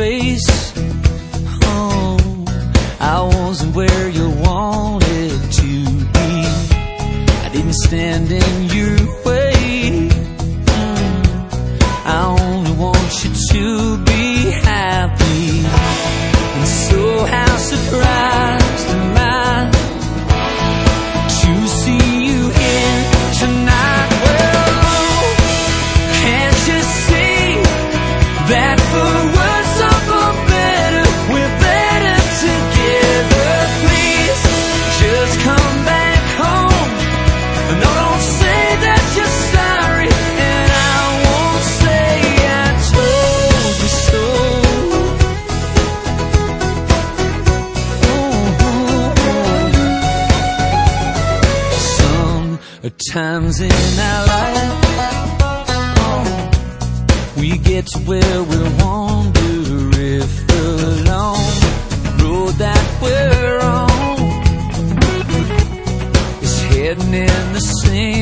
face. Oh, I wasn't where you wanted to be. I didn't stand in your way. I only want you to be happy. And so how surprised am I to see you here tonight. Well, can't you see that for worse or for better, we're better together? Please, just come back home. No, don't say that you're sorry, and I won't say I told you so. Sometimes in our life, we get to where we wander if along the road that we're on is heading in the same